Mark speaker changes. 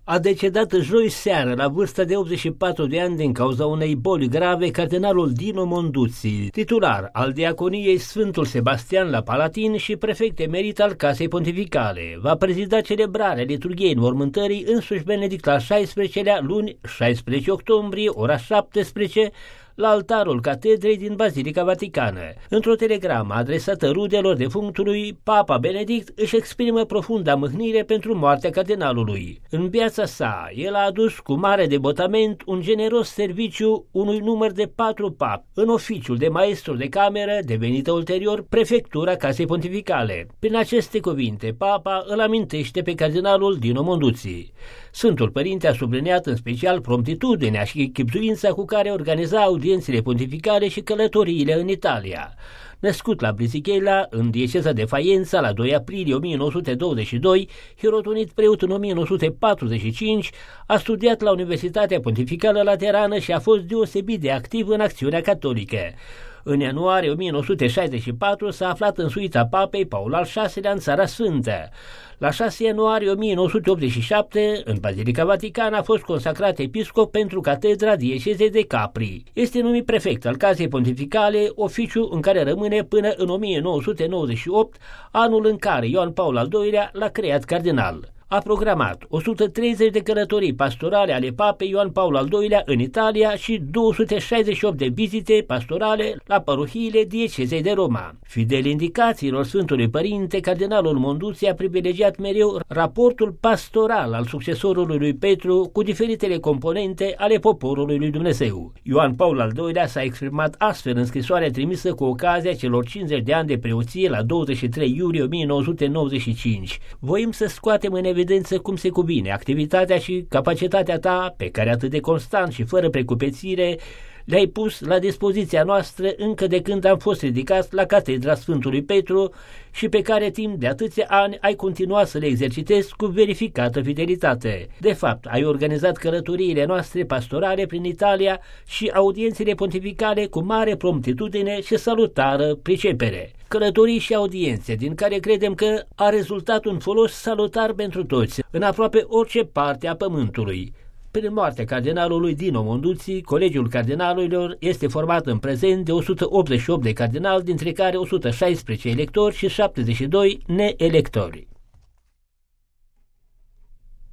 Speaker 1: A decedat joi seară, la vârsta de 84 de ani, din cauza unei boli grave, cardinalul Dino Monduzzi, titular al diaconiei Sfântul Sebastian la Palatin și prefect emerit al Casei Pontificale. Va prezida celebrarea liturghiei înmormântării însuși Benedict al XVI-lea, luni 16 octombrie, ora 17, la altarul catedrei din Bazilica Vaticană. Într-o telegramă adresată rudelor defunctului, Papa Benedict își exprimă profunda mâhnire pentru moartea cardinalului. În viața sa, el a adus cu mare devotament un generos serviciu unui număr de 4 papi, în oficiul de maestru de cameră, devenită ulterior prefectura Casei Pontificale. Prin aceste cuvinte, Papa îl amintește pe cardinalul Dino Monduzzi. Sfântul Părinte a subliniat în special promptitudinea și chibzuința cu care organiza audiențele pontificale și călătoriile în Italia. Născut la Brisighella, în dieceza de Faienza, la 2 aprilie 1922, hirotonit preot în 1945, a studiat la Universitatea Pontificală Laterană și a fost deosebit de activ în acțiunea catolică. În ianuarie 1964 s-a aflat în suita papei Paul al VI-lea în Țara Sfântă. La 6 ianuarie 1987, în Bazilica Vaticană, a fost consacrat episcop pentru catedra diecezei de Capri. Este numit prefect al Casei Pontificale, oficiu în care rămâne până în 1998, anul în care Ioan Paul al II-lea l-a creat cardinal. A programat 130 de călătorii pastorale ale papei Ioan Paul al II-lea în Italia și 268 de vizite pastorale la parohiile diecezei de Roma. Fidel indicațiilor Sfântului Părinte, cardinalul Monduzzi a privilegiat mereu raportul pastoral al succesorului lui Petru cu diferitele componente ale poporului lui Dumnezeu. Ioan Paul al II-lea s-a exprimat astfel în scrisoarea trimisă cu ocazia celor 50 de ani de preoție la 23 iulie 1995. Voim să scoatem în evidență cum se cuvine activitatea și capacitatea ta, pe care atât de constant și fără precupețire le-ai pus la dispoziția noastră încă de când am fost ridicați la catedra Sfântului Petru și pe care timp de atâția ani ai continuat să le exercitezi cu verificată fidelitate. De fapt, ai organizat călătoriile noastre pastorale prin Italia și audiențele pontificale cu mare promptitudine și salutară pricepere. Călătorii și audiențe din care credem că a rezultat un folos salutar pentru toți, în aproape orice parte a pământului. Prin moartea cardinalului Dino Monduzzi, Colegiul Cardinalurilor este format în prezent de 188 de cardinali, dintre care 116 electori și 72 neelectori.